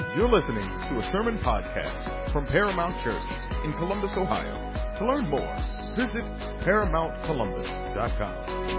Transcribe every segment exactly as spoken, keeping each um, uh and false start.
You're listening to a sermon podcast from Paramount Church in Columbus, Ohio. To learn more, visit paramount columbus dot com.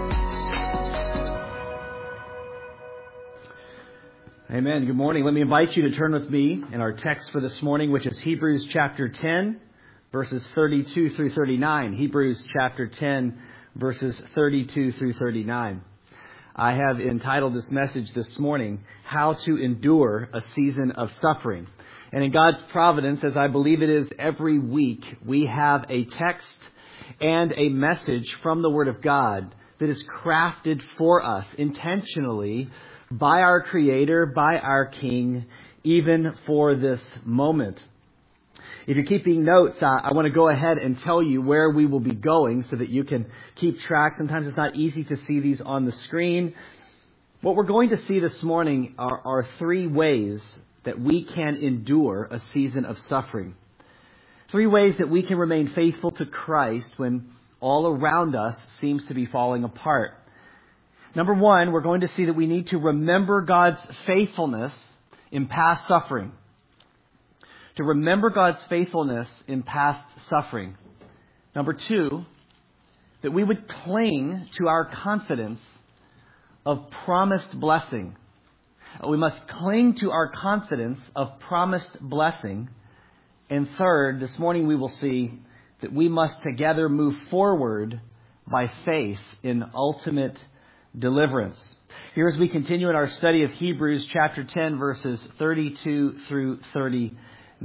Amen. Good morning. Let me invite you to turn with me in our text for this morning, which is Hebrews chapter ten, verses thirty-two through thirty-nine. Hebrews chapter ten, verses thirty-two through thirty-nine. I have entitled this message this morning, How to Endure a Season of Suffering. And in God's providence, as I believe it is every week, we have a text and a message from the Word of God that is crafted for us intentionally by our Creator, by our King, even for this moment. If you're keeping notes, uh, I want to go ahead and tell you where we will be going so that you can keep track. Sometimes it's not easy to see these on the screen. What we're going to see this morning are, are three ways that we can endure a season of suffering. Three ways that we can remain faithful to Christ when all around us seems to be falling apart. Number one, we're going to see that we need to remember God's faithfulness in past suffering. To remember God's faithfulness in past suffering. Number two, that we would cling to our confidence of promised blessing. We must cling to our confidence of promised blessing. And third, this morning we will see that we must together move forward by faith in ultimate deliverance. Here as we continue in our study of Hebrews chapter ten, verses thirty-two through thirty-nine.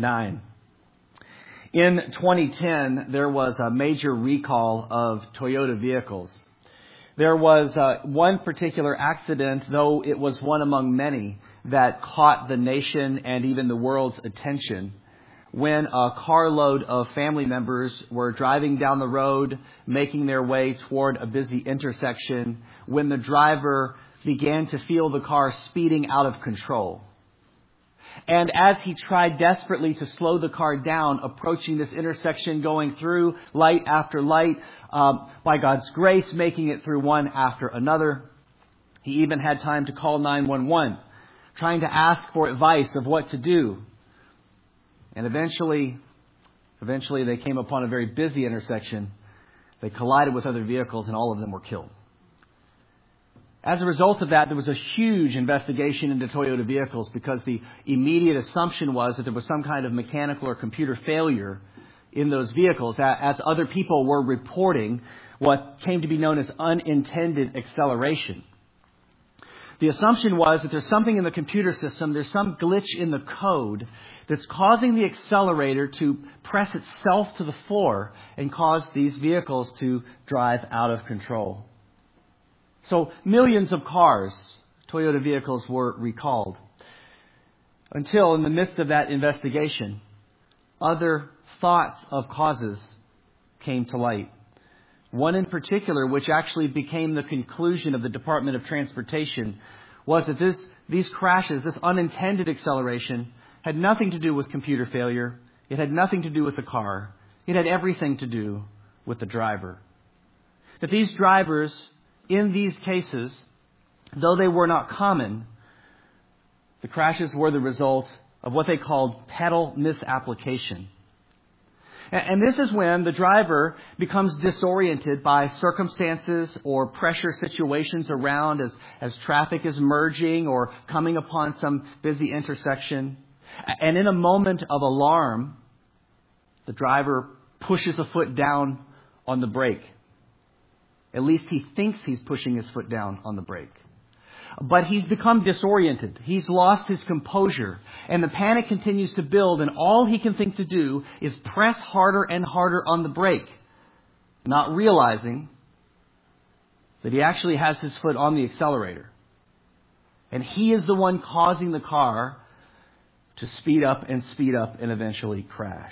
In twenty ten, there was a major recall of Toyota vehicles. There was uh, one particular accident, though it was one among many, that caught the nation and even the world's attention when a carload of family members were driving down the road, making their way toward a busy intersection, when the driver began to feel the car speeding out of control. And as he tried desperately to slow the car down, approaching this intersection, going through light after light, um, by God's grace, making it through one after another, he even had time to call nine one one, trying to ask for advice of what to do. And eventually, eventually they came upon a very busy intersection. They collided with other vehicles and all of them were killed. As a result of that, there was a huge investigation into Toyota vehicles because the immediate assumption was that there was some kind of mechanical or computer failure in those vehicles, as other people were reporting what came to be known as unintended acceleration. The assumption was that there's something in the computer system, there's some glitch in the code that's causing the accelerator to press itself to the floor and cause these vehicles to drive out of control. So millions of cars, Toyota vehicles, were recalled until in the midst of that investigation, other thoughts of causes came to light. One in particular, which actually became the conclusion of the Department of Transportation, was that this, these crashes, this unintended acceleration, had nothing to do with computer failure. It had nothing to do with the car. It had everything to do with the driver. That these drivers, in these cases, though they were not common, the crashes were the result of what they called pedal misapplication. And this is when the driver becomes disoriented by circumstances or pressure situations around as, as traffic is merging or coming upon some busy intersection. And in a moment of alarm, the driver pushes a foot down on the brake. At least he thinks he's pushing his foot down on the brake. But he's become disoriented. He's lost his composure. And the panic continues to build. And all he can think to do is press harder and harder on the brake, not realizing that he actually has his foot on the accelerator. And he is the one causing the car to speed up and speed up and eventually crash.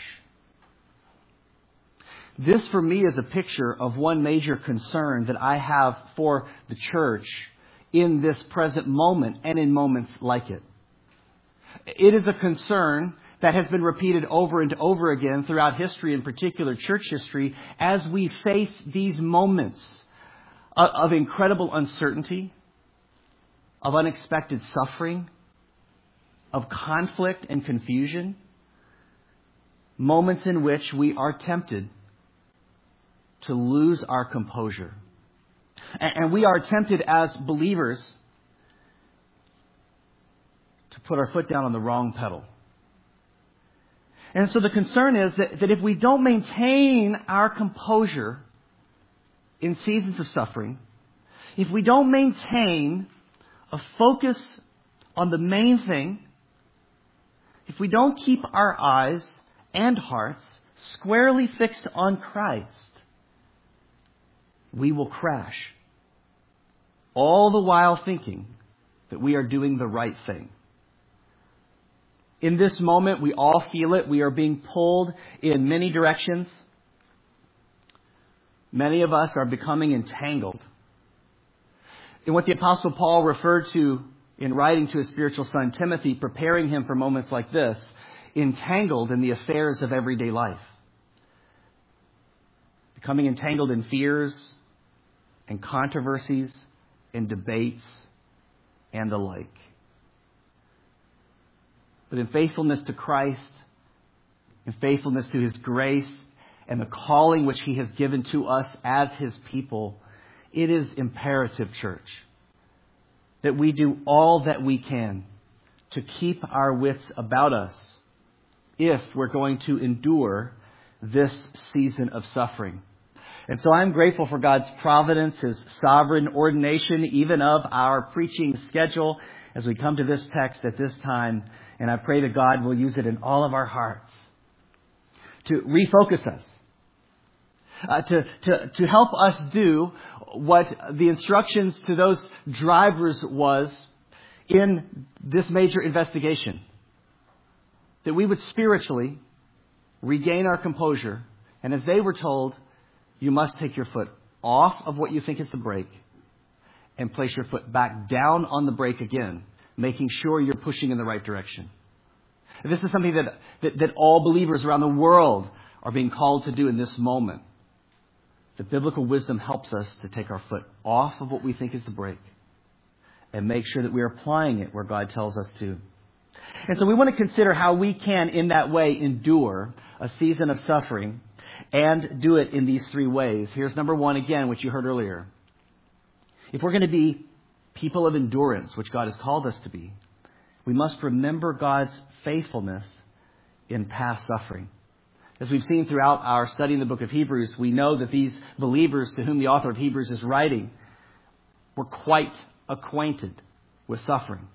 This, for me, is a picture of one major concern that I have for the church in this present moment and in moments like it. It is a concern that has been repeated over and over again throughout history, in particular church history, as we face these moments of, of incredible uncertainty, of unexpected suffering, of conflict and confusion, moments in which we are tempted to lose our composure. And we are tempted as believers to put our foot down on the wrong pedal. And so the concern is that, that if we don't maintain our composure in seasons of suffering, if we don't maintain a focus on the main thing, if we don't keep our eyes and hearts squarely fixed on Christ, we will crash, all the while thinking that we are doing the right thing. In this moment, we all feel it. We are being pulled in many directions. Many of us are becoming entangled in what the Apostle Paul referred to in writing to his spiritual son Timothy, preparing him for moments like this, entangled in the affairs of everyday life. Becoming entangled in fears and controversies and debates and the like. But in faithfulness to Christ, in faithfulness to His grace and the calling which He has given to us as His people, it is imperative, church, that we do all that we can to keep our wits about us if we're going to endure this season of suffering. And so I'm grateful for God's providence, His sovereign ordination, even of our preaching schedule as we come to this text at this time. And I pray that God will use it in all of our hearts to refocus us, uh, to, to, to help us do what the instructions to those drivers was in this major investigation. That we would spiritually regain our composure. And as they were told, you must take your foot off of what you think is the brake and place your foot back down on the brake again, making sure you're pushing in the right direction. And this is something that, that, that all believers around the world are being called to do in this moment. The biblical wisdom helps us to take our foot off of what we think is the brake and make sure that we are applying it where God tells us to. And so we want to consider how we can, in that way, endure a season of suffering and do it in these three ways. Here's number one again, which you heard earlier. If we're going to be people of endurance, which God has called us to be, we must remember God's faithfulness in past suffering. As we've seen throughout our study in the book of Hebrews, we know that these believers to whom the author of Hebrews is writing were quite acquainted with suffering.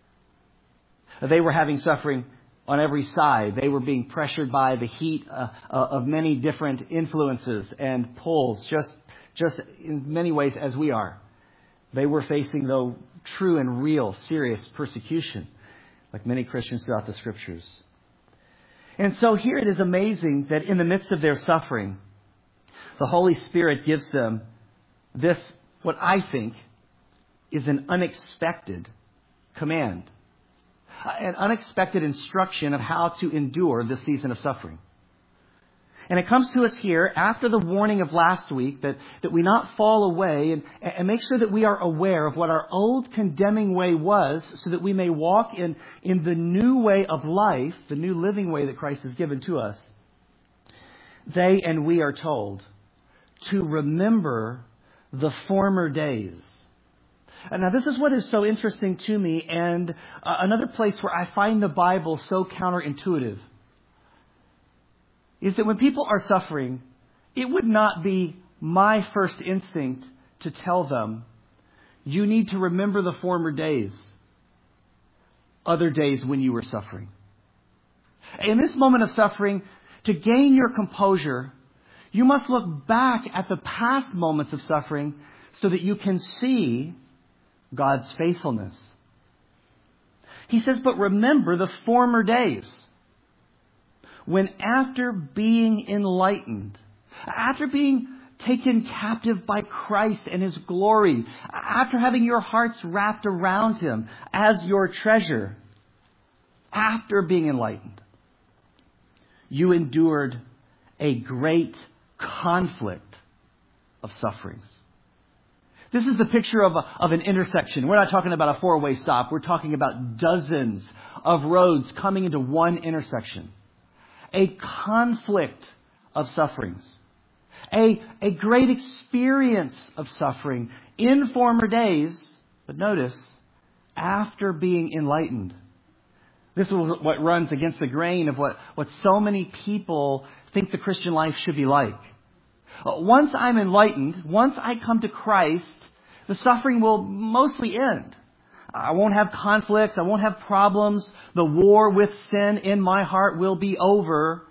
They were having suffering on every side. They were being pressured by the heat uh, uh, of many different influences and pulls, just, just in many ways as we are. They were facing, though, true and real, serious persecution, like many Christians throughout the Scriptures. And so here it is amazing that in the midst of their suffering, the Holy Spirit gives them this, what I think is an unexpected command, an unexpected instruction of how to endure this season of suffering. And it comes to us here after the warning of last week that, that we not fall away and, and make sure that we are aware of what our old condemning way was so that we may walk in, in the new way of life, the new living way that Christ has given to us. They and we are told to remember the former days. And now this is what is so interesting to me and uh, another place where I find the Bible so counterintuitive. Is that when people are suffering, it would not be my first instinct to tell them, you need to remember the former days, other days when you were suffering. In this moment of suffering, to gain your composure, you must look back at the past moments of suffering so that you can see God's faithfulness. He says, but remember the former days, when after being enlightened, after being taken captive by Christ and His glory, after having your hearts wrapped around Him as your treasure, after being enlightened, you endured a great conflict of sufferings. This is the picture of, a, of an intersection. We're not talking about a four-way stop. We're talking about dozens of roads coming into one intersection. A conflict of sufferings. A, a great experience of suffering in former days, but notice, after being enlightened. This is what runs against the grain of what, what so many people think the Christian life should be like. Once I'm enlightened, once I come to Christ, the suffering will mostly end. I won't have conflicts. I won't have problems. The war with sin in my heart will be over.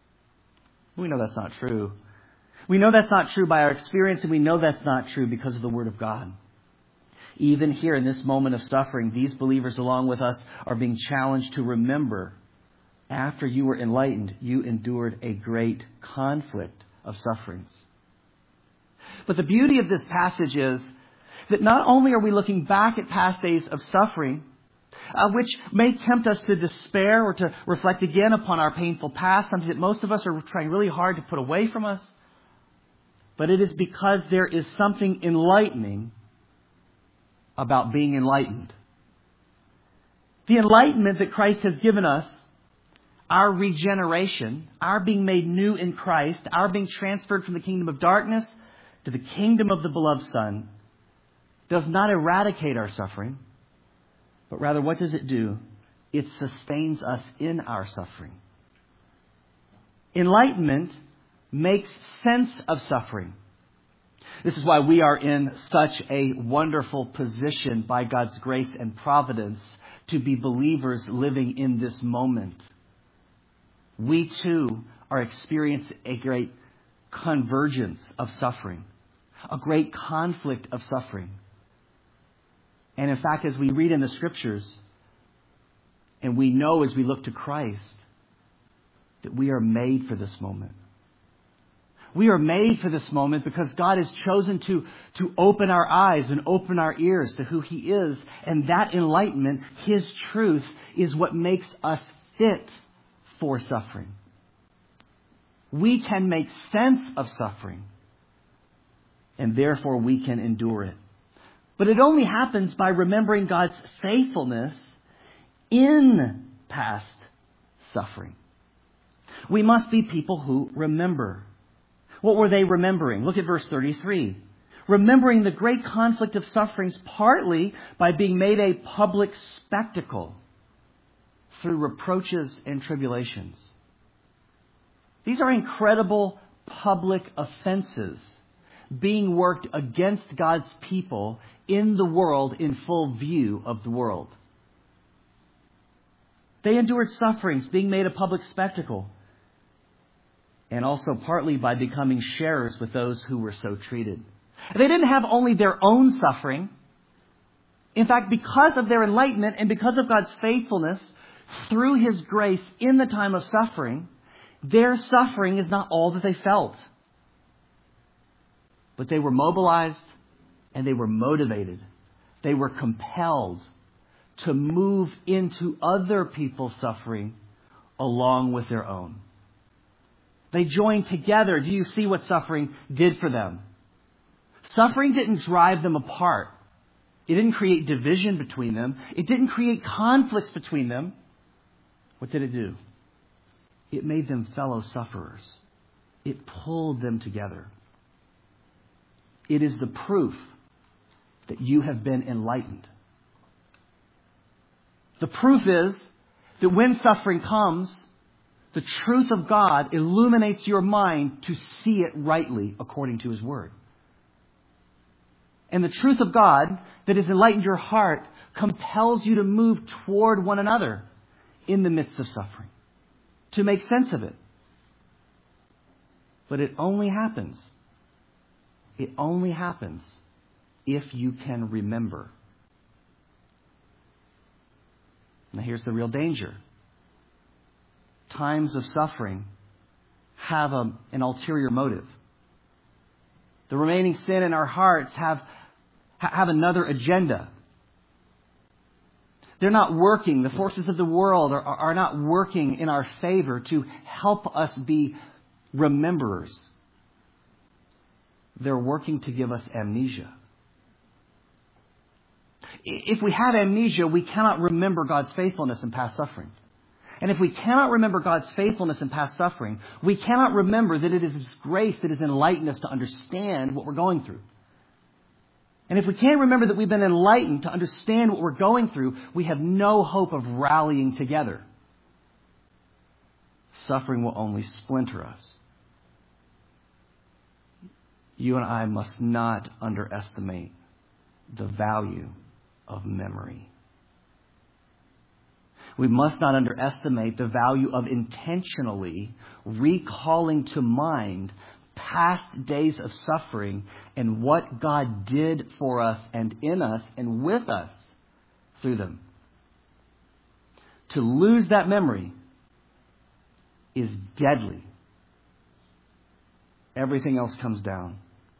We know that's not true. We know that's not true by our experience, and we know that's not true because of the Word of God. Even here in this moment of suffering, these believers along with us are being challenged to remember, after you were enlightened, you endured a great conflict of sufferings. But the beauty of this passage is that not only are we looking back at past days of suffering, uh, which may tempt us to despair or to reflect again upon our painful past, something that most of us are trying really hard to put away from us, but it is because there is something enlightening about being enlightened. The enlightenment that Christ has given us, our regeneration, our being made new in Christ, our being transferred from the kingdom of darkness to the kingdom of the beloved Son, does not eradicate our suffering, but rather what does it do? It sustains us in our suffering. Enlightenment makes sense of suffering. This is why we are in such a wonderful position by God's grace and providence to be believers living in this moment. We too are experiencing a great convergence of suffering, a great conflict of suffering. And in fact, as we read in the Scriptures, and we know as we look to Christ, that we are made for this moment. We are made for this moment because God has chosen to, to open our eyes and open our ears to who He is. And that enlightenment, His truth, is what makes us fit for suffering. We can make sense of suffering, and therefore we can endure it. But it only happens by remembering God's faithfulness in past suffering. We must be people who remember. What were they remembering? Look at verse thirty-three. Remembering the great conflict of sufferings, partly by being made a public spectacle through reproaches and tribulations. These are incredible public offenses being worked against God's people in the world in full view of the world. They endured sufferings, being made a public spectacle, and also partly by becoming sharers with those who were so treated. They didn't have only their own suffering. In fact, because of their enlightenment and because of God's faithfulness through His grace in the time of suffering, their suffering is not all that they felt. But they were mobilized and they were motivated. They were compelled to move into other people's suffering along with their own. They joined together. Do you see what suffering did for them? Suffering didn't drive them apart. It didn't create division between them. It didn't create conflicts between them. What did it do? It made them fellow sufferers. It pulled them together. It is the proof that you have been enlightened. The proof is that when suffering comes, the truth of God illuminates your mind to see it rightly according to His Word. And the truth of God that has enlightened your heart compels you to move toward one another in the midst of suffering, to make sense of it. But it only happens, it only happens if you can remember. Now here's the real danger. Times of suffering have a, an ulterior motive. The remaining sin in our hearts have, have another agenda. They're not working. The forces of the world are, are not working in our favor to help us be rememberers. They're working to give us amnesia. If we have amnesia, we cannot remember God's faithfulness in past suffering. And if we cannot remember God's faithfulness in past suffering, we cannot remember that it is His grace that has enlightened us to understand what we're going through. And if we can't remember that we've been enlightened to understand what we're going through, we have no hope of rallying together. Suffering will only splinter us. You and I must not underestimate the value of memory. We must not underestimate the value of intentionally recalling to mind past days of suffering and what God did for us and in us and with us through them. To lose that memory is deadly. Everything else comes down.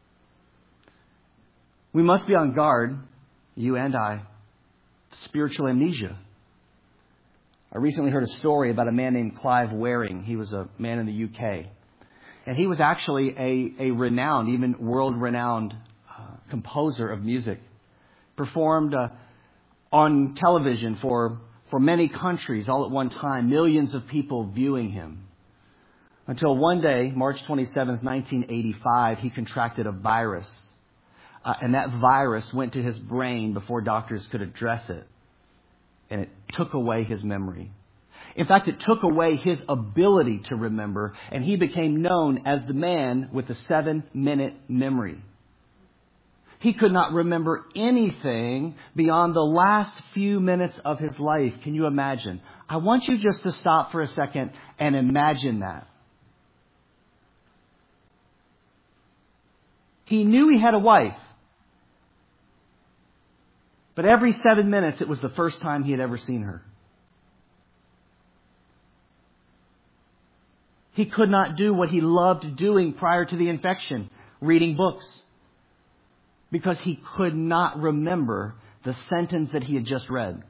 We must be on guard, you and I, spiritual amnesia. I recently heard a story about a man named Clive Waring. He was a man in the U K. And he was actually a, a renowned, even world-renowned uh, composer of music. Performed uh, on television for, for many countries all at one time, millions of people viewing him. Until one day, March twenty-seventh, nineteen eighty-five, he contracted a virus. Uh, and that virus went to his brain before doctors could address it. And it took away his memory. In fact, it took away his ability to remember, and he became known as the man with the seven-minute memory. He could not remember anything beyond the last few minutes of his life. Can you imagine? I want you just to stop for a second and imagine that. He knew he had a wife. But every seven minutes, it was the first time he had ever seen her. He could not do what he loved doing prior to the infection, reading books, because he could not remember the sentence that he had just read.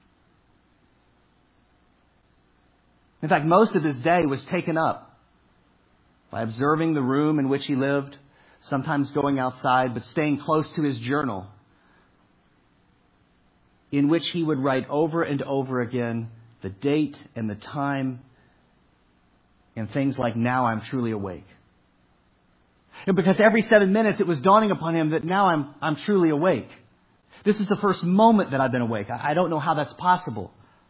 In fact, most of his day was taken up by observing the room in which he lived, sometimes going outside, but staying close to his journal, in which he would write over and over again the date and the time and things like, now I'm truly awake. And because every seven minutes it was dawning upon him that now I'm, I'm truly awake. This is the first moment that I've been awake. I, I don't know how that's possible.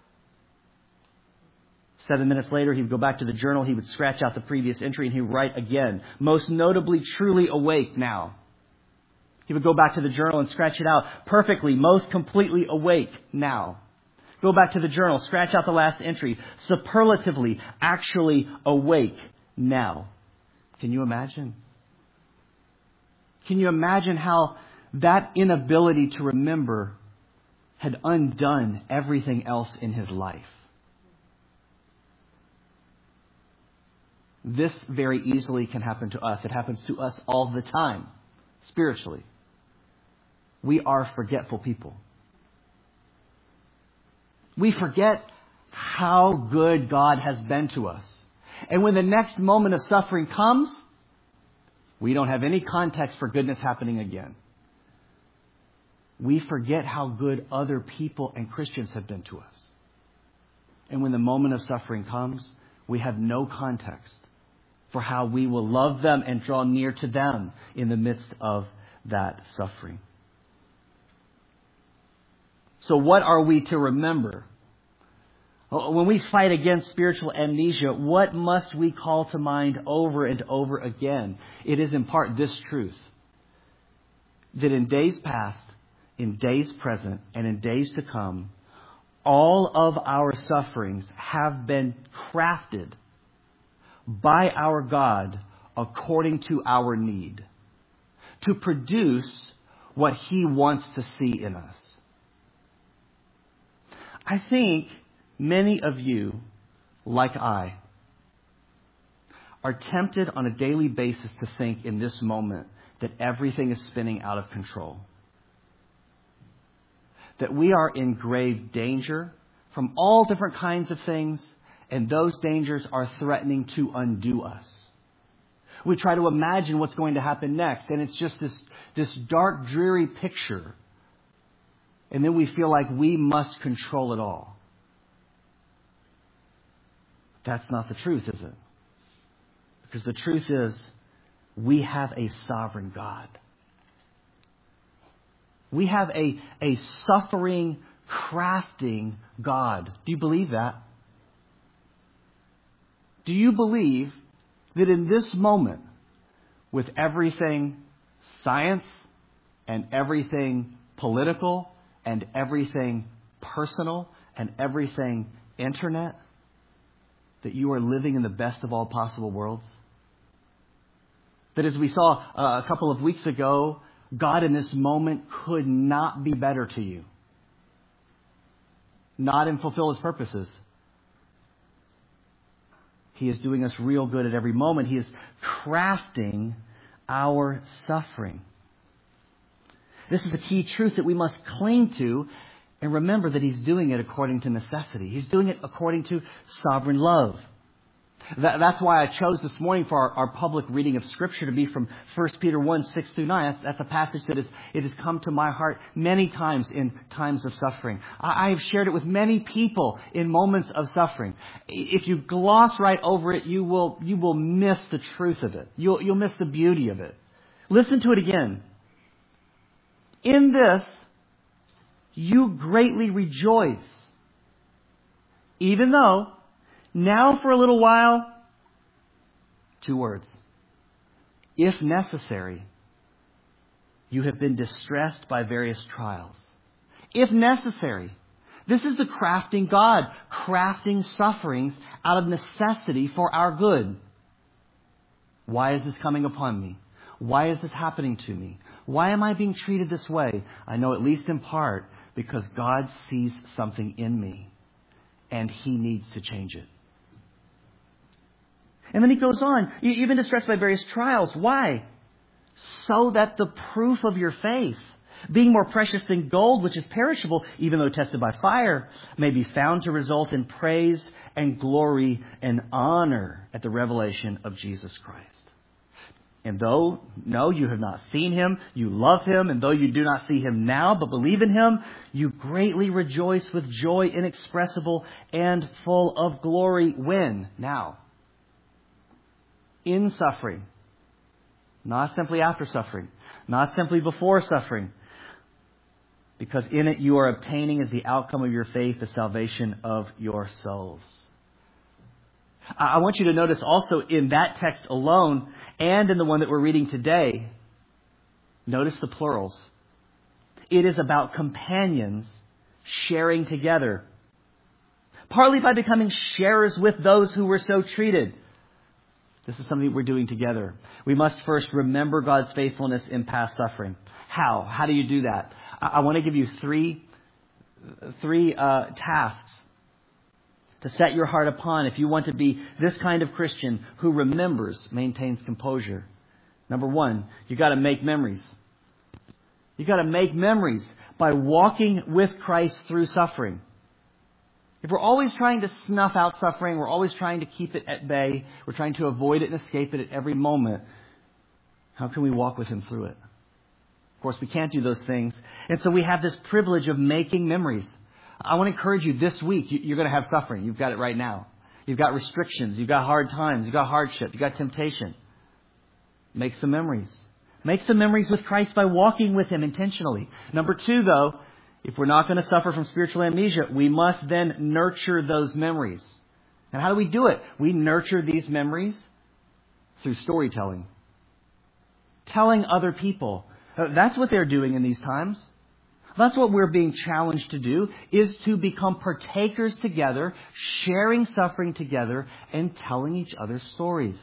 Seven minutes later, he would go back to the journal. He would scratch out the previous entry and he would write again. Most notably, truly awake now. He would go back to the journal and scratch it out. Perfectly, most completely awake now. Go back to the journal, scratch out the last entry. Superlatively, actually awake now. Can you imagine? Can you imagine how that inability to remember had undone everything else in his life? This very easily can happen to us. It happens to us all the time, spiritually. We are forgetful people. We forget how good God has been to us. And when the next moment of suffering comes, we don't have any context for goodness happening again. We forget how good other people and Christians have been to us. And when the moment of suffering comes, we have no context for how we will love them and draw near to them in the midst of that suffering. So what are we to remember? When we fight against spiritual amnesia, what must we call to mind over and over again? It is in part this truth, that in days past, in days present, and in days to come, all of our sufferings have been crafted by our God according to our need, to produce what He wants to see in us. I think many of you, like I, are tempted on a daily basis to think in this moment that everything is spinning out of control. That we are in grave danger from all different kinds of things, and those dangers are threatening to undo us. We try to imagine what's going to happen next, and it's just this, this dark, dreary picture. And then we feel like we must control it all. That's not the truth, is it? Because the truth is, we have a sovereign God. We have a, a suffering, crafting God. Do you believe that? Do you believe that in this moment, with everything science and everything political and everything personal and everything internet, that you are living in the best of all possible worlds? That as we saw uh, a couple of weeks ago, God in this moment could not be better to you. Not and fulfill His purposes. He is doing us real good at every moment. He is crafting our suffering. This is a key truth that we must cling to and remember that He's doing it according to necessity. He's doing it according to sovereign love. That, that's why I chose this morning for our, our public reading of Scripture to be from First Peter one, six through nine. That's, that's a passage that is, it has come to my heart many times in times of suffering. I, I have shared it with many people in moments of suffering. If you gloss right over it, you will, you will miss the truth of it. You'll, you'll miss the beauty of it. Listen to it again. In this, you greatly rejoice, even though now for a little while, two words, if necessary, you have been distressed by various trials. If necessary. This is the crafting God, crafting sufferings out of necessity for our good. Why is this coming upon me? Why is this happening to me? Why am I being treated this way? I know at least in part because God sees something in me and He needs to change it. And then he goes on, you've been distressed by various trials. Why? So that the proof of your faith, being more precious than gold, which is perishable, even though tested by fire, may be found to result in praise and glory and honor at the revelation of Jesus Christ. And though, no, you have not seen Him, you love Him, and though you do not see Him now, but believe in Him, you greatly rejoice with joy inexpressible and full of glory. When? Now. In suffering. Not simply after suffering. Not simply before suffering. Because in it you are obtaining as the outcome of your faith the salvation of your souls. I want you to notice also in that text alone and in the one that we're reading today, notice the plurals. It is about companions sharing together. Partly by becoming sharers with those who were so treated. This is something we're doing together. We must first remember God's faithfulness in past suffering. How? How do you do that? I, I want to give you three, three uh, tasks to set your heart upon if you want to be this kind of Christian who remembers, maintains composure. Number one, you got to make memories. You got to make memories by walking with Christ through suffering. If we're always trying to snuff out suffering, we're always trying to keep it at bay, we're trying to avoid it and escape it at every moment, how can we walk with Him through it? Of course, we can't do those things. And so we have this privilege of making memories. I want to encourage you this week, you're going to have suffering. You've got it right now. You've got restrictions. You've got hard times. You've got hardship. You've got temptation. Make some memories. Make some memories with Christ by walking with Him intentionally. Number two, though, if we're not going to suffer from spiritual amnesia, we must then nurture those memories. And how do we do it? We nurture these memories through storytelling. Telling other people. That's what they're doing in these times. That's what we're being challenged to do, is to become partakers together, sharing suffering together, and telling each other stories.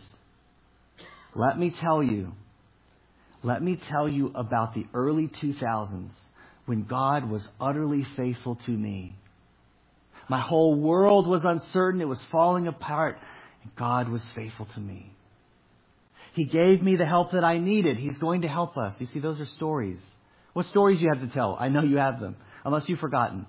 Let me tell you, let me tell you about the early two thousands when God was utterly faithful to me. My whole world was uncertain. It was falling apart. And God was faithful to me. He gave me the help that I needed. He's going to help us. You see, those are stories. What stories you have to tell? I know you have them, unless you've forgotten.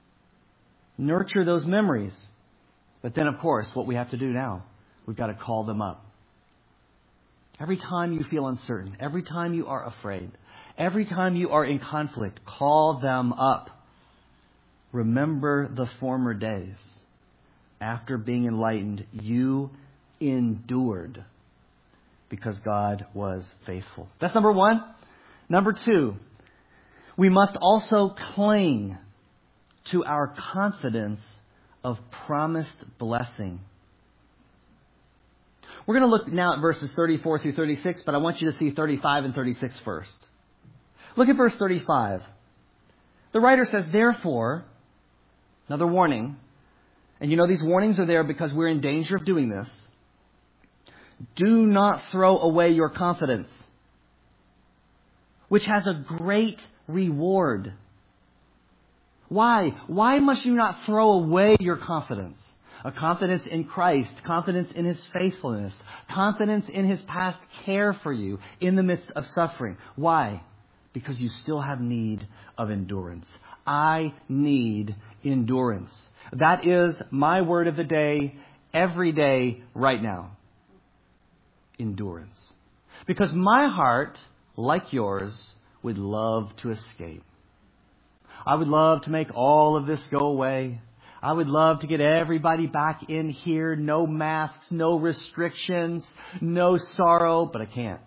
Nurture those memories. But then, of course, what we have to do now, we've got to call them up. Every time you feel uncertain, every time you are afraid, every time you are in conflict, call them up. remember the former days. After being enlightened, you endured because God was faithful. That's number one. Number two, we must also cling to our confidence of promised blessing. We're going to look now at verses thirty-four through thirty-six, but I want you to see thirty-five and thirty-six first. Look at verse thirty-five. The writer says, therefore, another warning, and you know these warnings are there because we're in danger of doing this. Do not throw away your confidence, which has a great reward. Why? Why must you not throw away your confidence? A confidence in Christ, confidence in His faithfulness, confidence in His past care for you in the midst of suffering. Why? Because you still have need of endurance. I need endurance. That is my word of the day, every day, right now. Endurance. Because my heart, like yours, would love to escape. I would love to make all of this go away. I would love to get everybody back in here. No masks, no restrictions, no sorrow, but I can't.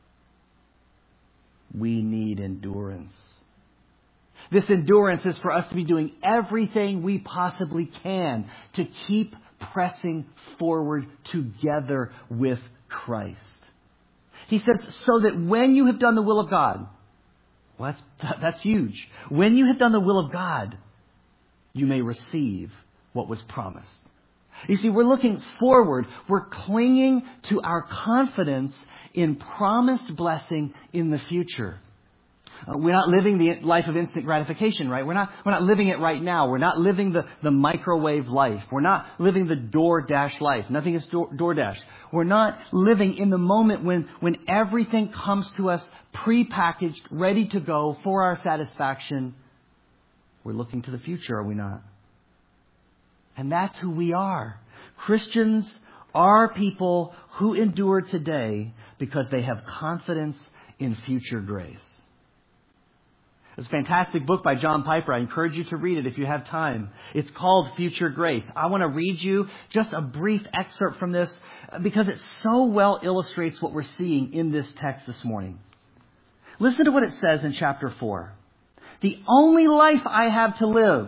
We need endurance. This endurance is for us to be doing everything we possibly can to keep pressing forward together with Christ. He says, so that when you have done the will of God, well, that's, that's huge. When you have done the will of God, you may receive what was promised. You see, we're looking forward. We're clinging to our confidence in promised blessing in the future. Uh, we're not living the life of instant gratification, right? We're not, we're not living it right now. We're not living the, the microwave life. We're not living the DoorDash life. Nothing is door, DoorDash. We're not living in the moment when, when everything comes to us prepackaged, ready to go for our satisfaction. We're looking to the future, are we not? And that's who we are. Christians are people who endure today because they have confidence in future grace. It's a fantastic book by John Piper. I encourage you to read it if you have time. It's called Future Grace. I want to read you just a brief excerpt from this because it so well illustrates what we're seeing in this text this morning. Listen to what it says in chapter four. The only life I have to live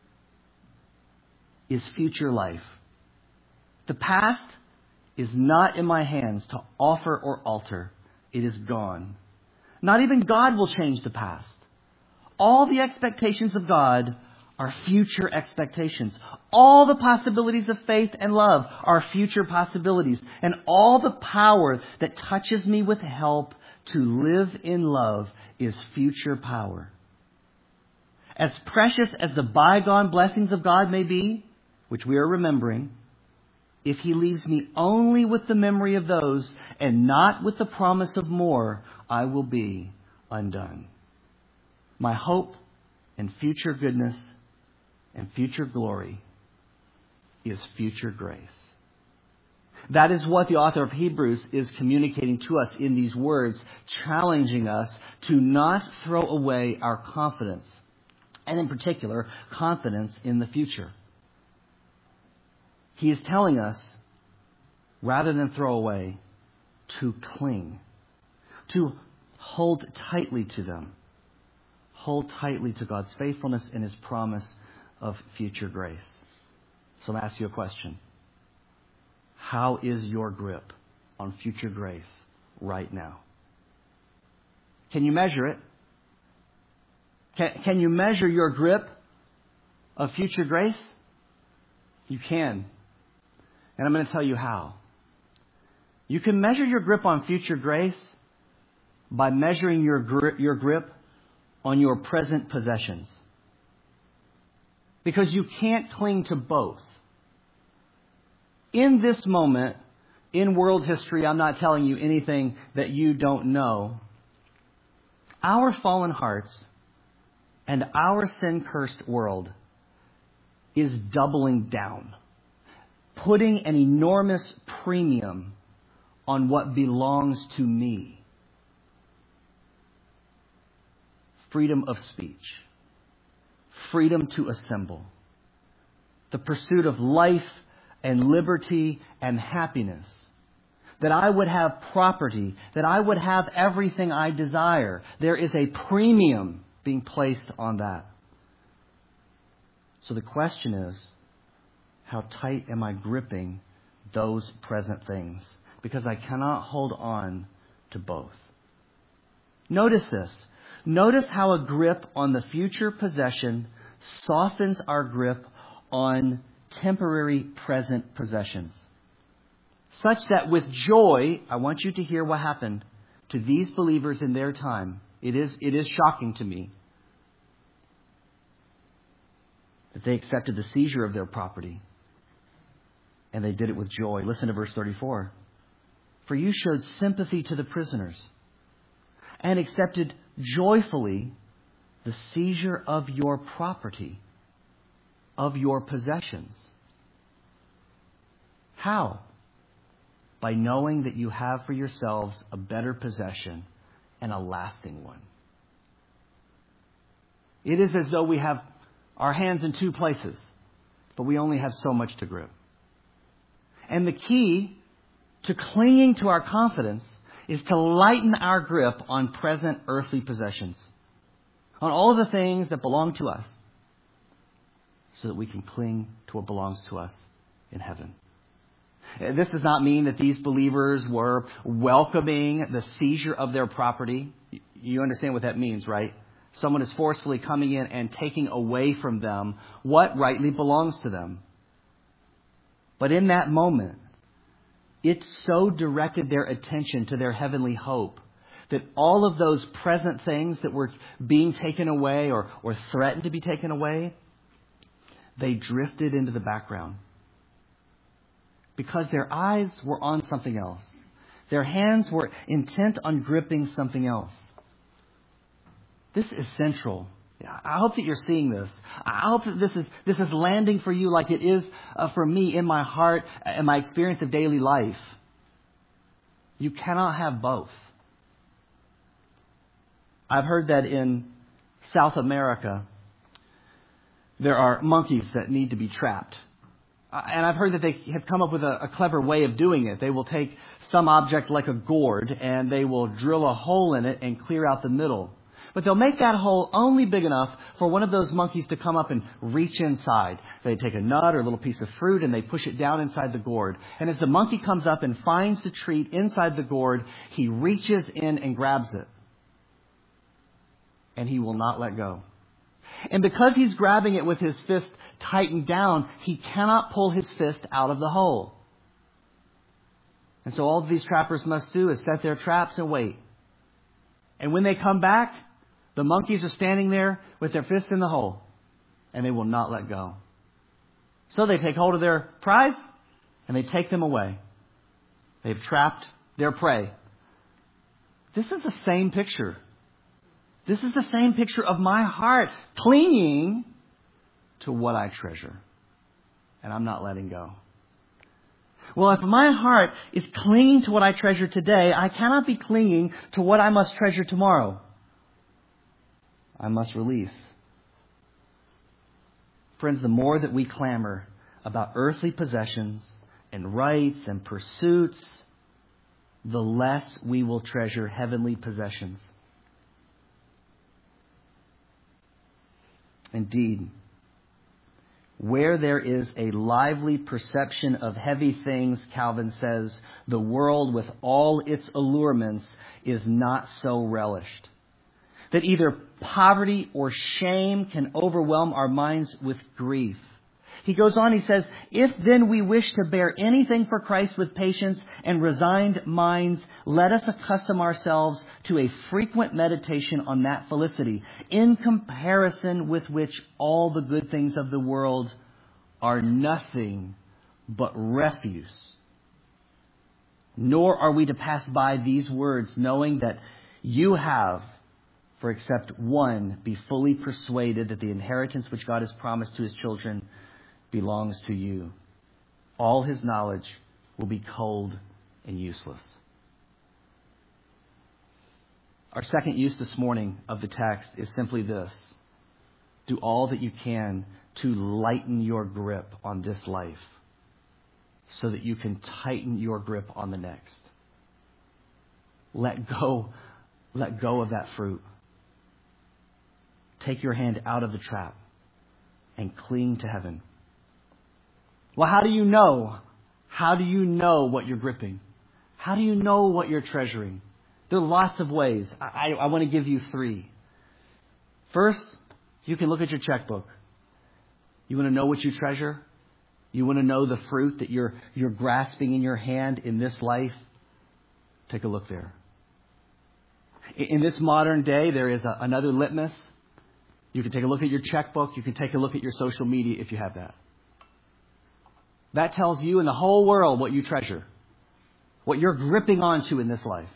is future life. The past is not in my hands to offer or alter. It is gone. Not even God will change the past. All the expectations of God are future expectations. All the possibilities of faith and love are future possibilities. And all the power that touches me with help to live in love is future power. As precious as the bygone blessings of God may be, which we are remembering, if He leaves me only with the memory of those and not with the promise of more, I will be undone. My hope and future goodness and future glory is future grace. That is what the author of Hebrews is communicating to us in these words, challenging us to not throw away our confidence, and in particular, confidence in the future. He is telling us, rather than throw away, to cling, to hold tightly to them. Hold tightly to God's faithfulness and His promise of future grace. So I'm going to ask you a question. How is your grip on future grace right now? Can you measure it? Can, can you measure your grip of future grace? You can. And I'm going to tell you how. You can measure your grip on future grace by measuring your grip, your grip on your present possessions. Because you can't cling to both. In this moment, in world history, I'm not telling you anything that you don't know. Our fallen hearts and our sin-cursed world is doubling down, putting an enormous premium on what belongs to me. Freedom of speech, freedom to assemble, the pursuit of life and liberty and happiness, that I would have property, that I would have everything I desire. There is a premium being placed on that. So the question is, how tight am I gripping those present things? Because I cannot hold on to both. Notice this. Notice how a grip on the future possession softens our grip on temporary present possessions. Such that with joy, I want you to hear what happened to these believers in their time. It is, it is shocking to me that they accepted the seizure of their property. And they did it with joy. Listen to verse thirty-four. For you showed sympathy to the prisoners and accepted joyfully the seizure of your property, of your possessions. How? By knowing that you have for yourselves a better possession and a lasting one. It is as though we have our hands in two places, but we only have so much to grip. And the key to clinging to our confidence is to lighten our grip on present earthly possessions, on all the things that belong to us, so that we can cling to what belongs to us in heaven. This does not mean that these believers were welcoming the seizure of their property. You understand what that means, right? Someone is forcefully coming in and taking away from them what rightly belongs to them. But in that moment, it so directed their attention to their heavenly hope that all of those present things that were being taken away or, or threatened to be taken away, they drifted into the background. Because their eyes were on something else. Their hands were intent on gripping something else. This is central. I hope that you're seeing this. I hope that this is this is landing for you like it is uh, for me in my heart and my experience of daily life. You cannot have both. I've heard that in South America, there are monkeys that need to be trapped. And I've heard that they have come up with a, a clever way of doing it. They will take some object like a gourd and they will drill a hole in it and clear out the middle. But they'll make that hole only big enough for one of those monkeys to come up and reach inside. They take a nut or a little piece of fruit and they push it down inside the gourd. And as the monkey comes up and finds the treat inside the gourd, he reaches in and grabs it. And he will not let go. And because he's grabbing it with his fist tightened down, he cannot pull his fist out of the hole. And so all these trappers must do is set their traps and wait. And when they come back, the monkeys are standing there with their fists in the hole, and they will not let go. So they take hold of their prize, and they take them away. They've trapped their prey. This is the same picture. This is the same picture of my heart clinging to what I treasure, and I'm not letting go. Well, if my heart is clinging to what I treasure today, I cannot be clinging to what I must treasure tomorrow. I must release. Friends, the more that we clamor about earthly possessions and rights and pursuits, the less we will treasure heavenly possessions. Indeed, where there is a lively perception of heavy things, Calvin says, the world with all its allurements is not so relished. That either poverty or shame can overwhelm our minds with grief. He goes on, he says, if then we wish to bear anything for Christ with patience and resigned minds, let us accustom ourselves to a frequent meditation on that felicity, in comparison with which all the good things of the world are nothing but refuse. Nor are we to pass by these words, knowing that you have, for except one, be fully persuaded that the inheritance which God has promised to his children belongs to you. All his knowledge will be cold and useless. Our second use this morning of the text is simply this. do all that you can to lighten your grip on this life so that you can tighten your grip on the next. Let go, let go of that fruit. Take your hand out of the trap and cling to heaven. Well, how do you know? How do you know what you're gripping? How do you know what you're treasuring? There are lots of ways. I, I, I want to give you three. First, you can look at your checkbook. You want to know what you treasure? You want to know the fruit that you're you're grasping in your hand in this life? Take a look there. In, in this modern day, there is a, another litmus. You can take a look at your checkbook. You can take a look at your social media if you have that. That tells you and the whole world what you treasure, what you're gripping onto in this life.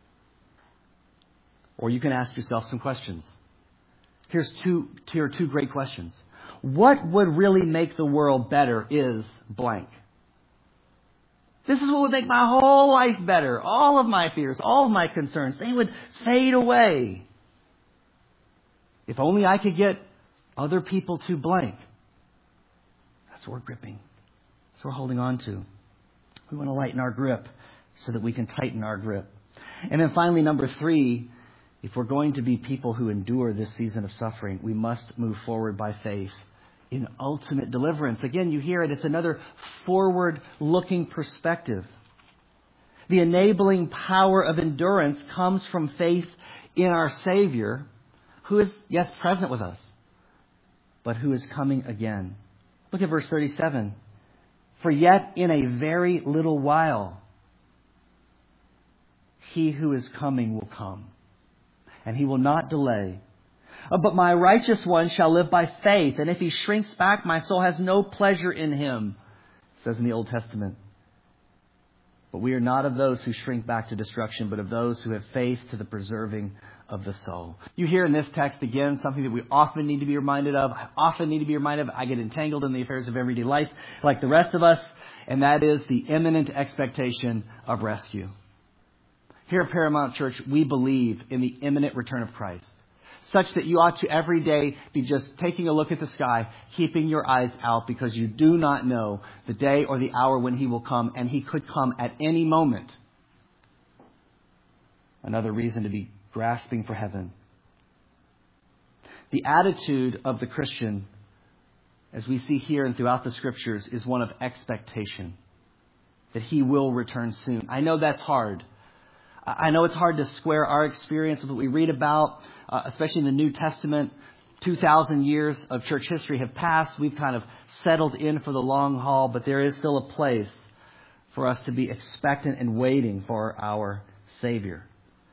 Or you can ask yourself some questions. Here's two, here are two great questions. What would really make the world better is blank. This is what would make my whole life better. All of my fears, all of my concerns, they would fade away. If only I could get other people to blank. That's what we're gripping. That's what we're holding on to. We want to lighten our grip so that we can tighten our grip. And then finally, number three, if we're going to be people who endure this season of suffering, we must move forward by faith in ultimate deliverance. Again, you hear it. It's another forward-looking perspective. The enabling power of endurance comes from faith in our Savior, who is, yes, present with us, but who is coming again. Look at verse thirty-seven. For yet in a very little while, he who is coming will come, and he will not delay. But my righteous one shall live by faith, and if he shrinks back, my soul has no pleasure in him, it says in the Old Testament. But we are not of those who shrink back to destruction, but of those who have faith to the preserving of the soul. You hear in this text again something that we often need to be reminded of. I often need to be reminded of. I get entangled in the affairs of everyday life like the rest of us, and that is the imminent expectation of rescue. Here at Paramount Church, we believe in the imminent return of Christ, such that you ought to every day be just taking a look at the sky, keeping your eyes out, because you do not know the day or the hour when he will come, and he could come at any moment. Another reason to be grasping for heaven. The attitude of the Christian, as we see here and throughout the Scriptures, is one of expectation, that he will return soon. I know that's hard. I know it's hard to square our experience with what we read about, uh, especially in the New Testament. two thousand years of church history have passed. We've kind of settled in for the long haul, but there is still a place for us to be expectant and waiting for our Savior.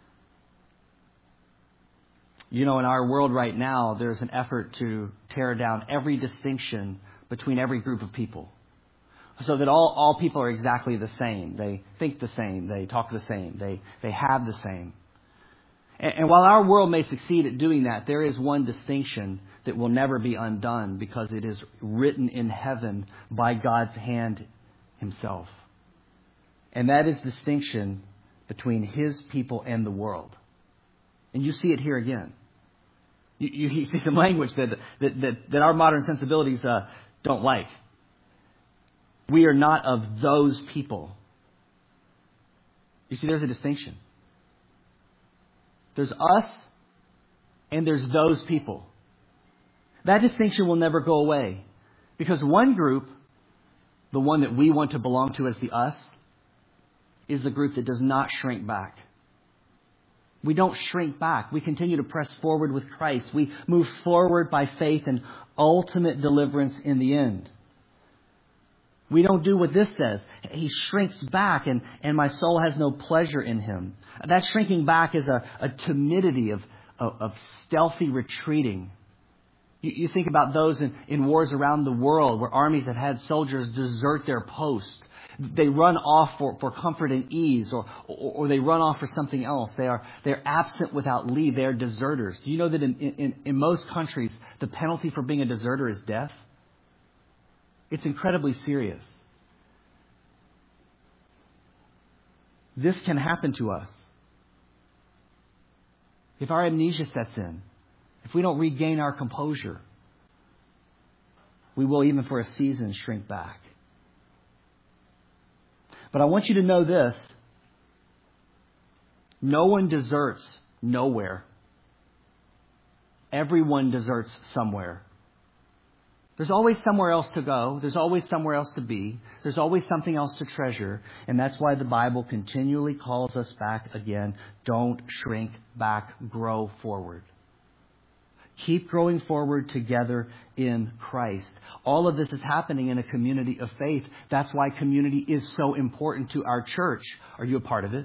You know, in our world right now, there's an effort to tear down every distinction between every group of people, so that all, all people are exactly the same. They think the same. They talk the same. They, they have the same. And, and while our world may succeed at doing that, there is one distinction that will never be undone, because it is written in heaven by God's hand himself. And that is distinction between his people and the world. And you see it here again. You, you see some language that, that, that, that our modern sensibilities uh, don't like. We are not of those people. You see, there's a distinction. There's us and there's those people. That distinction will never go away, because one group, the one that we want to belong to as the us, is the group that does not shrink back. We don't shrink back. We continue to press forward with Christ. We move forward by faith and ultimate deliverance in the end. We don't do what this says. He shrinks back, and, and my soul has no pleasure in him. That shrinking back is a, a timidity of, of, of stealthy retreating. You, you think about those in, in wars around the world where armies have had soldiers desert their post. They run off for, for comfort and ease, or, or, or they run off for something else. They are they're absent without leave. They are deserters. Do you know that in, in, in most countries, the penalty for being a deserter is death? It's incredibly serious. This can happen to us. If our amnesia sets in, if we don't regain our composure, We will, even for a season, shrink back. But I want you to know this. No one deserts nowhere. Everyone deserts somewhere. There's always somewhere else to go. There's always somewhere else to be. There's always something else to treasure. And that's why the Bible continually calls us back again. Don't shrink back. Grow forward. Keep growing forward together in Christ. All of this is happening in a community of faith. That's why community is so important to our church. Are you a part of it?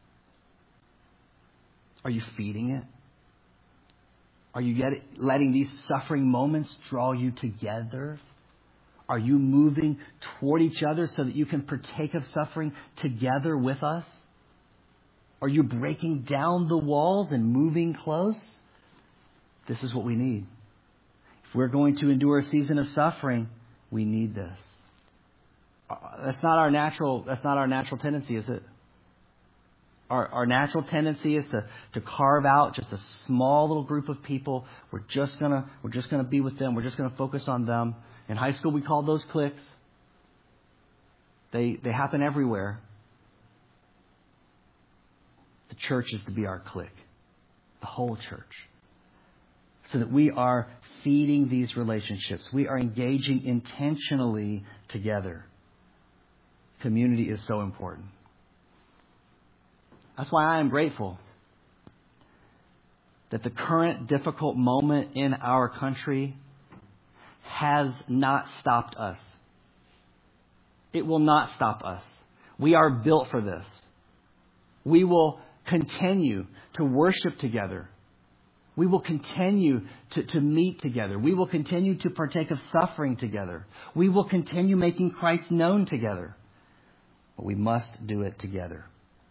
Are you feeding it? Are you get, letting these suffering moments draw you together? Are you moving toward each other so that you can partake of suffering together with us? Are you breaking down the walls and moving close? This is what we need. If we're going to endure a season of suffering, we need this. That's not our natural, that's not our natural tendency, is it? Our, our natural tendency is to, to carve out just a small little group of people. We're just gonna we're just gonna be with them. We're just gonna focus on them. In high school, we called those cliques. They they happen everywhere. The church is to be our clique, the whole church, so that we are feeding these relationships. We are engaging intentionally together. Community is so important. That's why I am grateful that the current difficult moment in our country has not stopped us. It will not stop us. We are built for this. We will continue to worship together. We will continue to, to meet together. We will continue to partake of suffering together. We will continue making Christ known together. But we must do it together.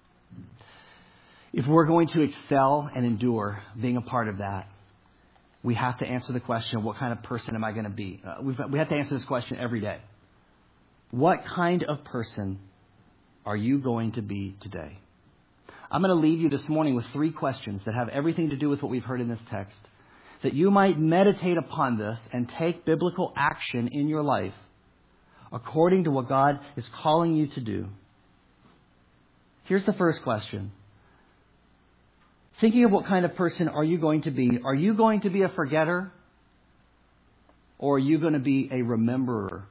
If we're going to excel and endure being a part of that, we have to answer the question, what kind of person am I going to be? Uh, we've, we have to answer this question every day. What kind of person are you going to be today? I'm going to leave you this morning with three questions that have everything to do with what we've heard in this text, that you might meditate upon this and take biblical action in your life according to what God is calling you to do. Here's the first question. Thinking of what kind of person are you going to be? Are you going to be a forgetter? Or are you going to be a rememberer?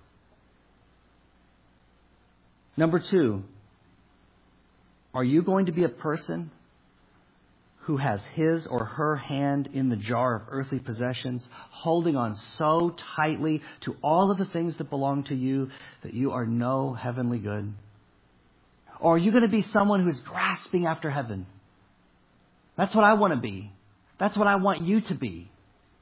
Number two, are you going to be a person who has his or her hand in the jar of earthly possessions, holding on so tightly to all of the things that belong to you that you are no heavenly good? Or are you going to be someone who is grasping after heaven? That's what I want to be. That's what I want you to be.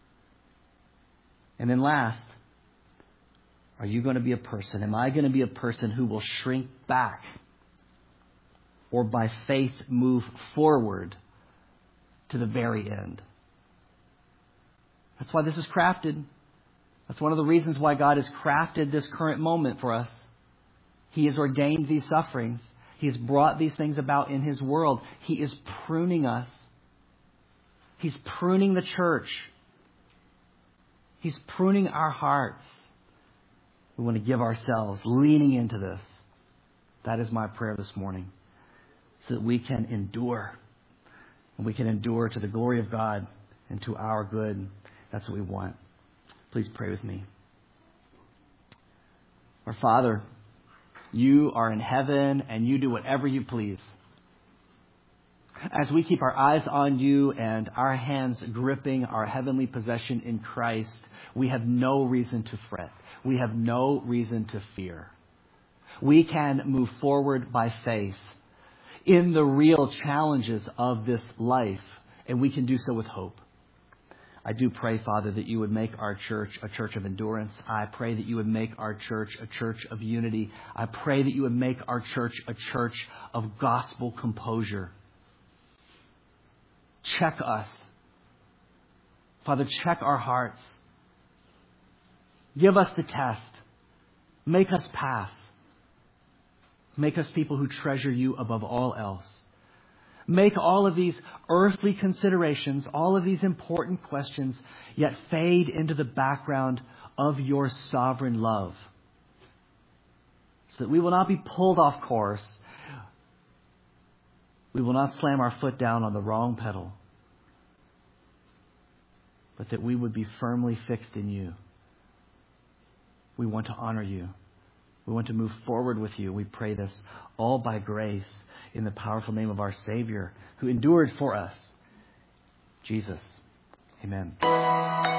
And then last, are you going to be a person? Am I going to be a person who will shrink back or by faith move forward to the very end? That's why this is crafted. That's one of the reasons why God has crafted this current moment for us. He has ordained these sufferings. He has brought these things about in His world. He is pruning us. He's pruning the church. He's pruning our hearts. We want to give ourselves, leaning into this. That is my prayer this morning. So that we can endure. And we can endure to the glory of God and to our good. That's what we want. Please pray with me. Our Father, You are in heaven and You do whatever You please. As we keep our eyes on You and our hands gripping our heavenly possession in Christ, we have no reason to fret. We have no reason to fear. We can move forward by faith in the real challenges of this life, and we can do so with hope. I do pray, Father, that You would make our church a church of endurance. I pray that You would make our church a church of unity. I pray that You would make our church a church of gospel composure. Check us. Father, check our hearts. Give us the test. Make us pass. Make us people who treasure You above all else. make all of these earthly considerations, all of these important questions, yet fade into the background of your sovereign love. So that we will not be pulled off course. We will not slam our foot down on the wrong pedal. But that we would be firmly fixed in you. We want to honor you. We want to move forward with you. We pray this all by grace in the powerful name of our Savior who endured for us, Jesus. Amen.